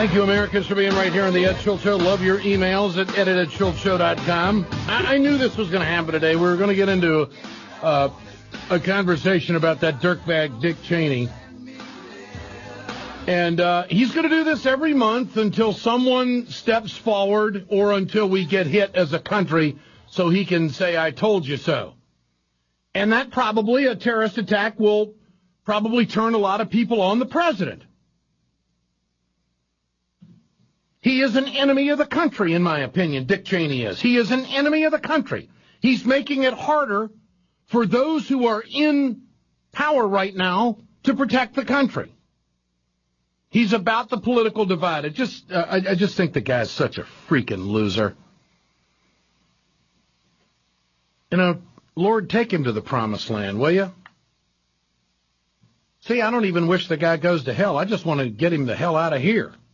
Thank you, Americans, for being right here on the Ed Schultz Show. Love your emails at ed@edschultzshow.com. I knew this was going to happen today. We were going to get into a conversation about that dirtbag Dick Cheney. And he's going to do this every month until someone steps forward or until we get hit as a country so he can say, I told you so. And that probably, a terrorist attack, will probably turn a lot of people on the president. He is an enemy of the country, in my opinion, Dick Cheney is. He is an enemy of the country. He's making it harder for those who are in power right now to protect the country. He's about the political divide. I just think the guy's such a freaking loser. You know, Lord, take him to the promised land, will you? See, I don't even wish the guy goes to hell. I just want to get him the hell out of here.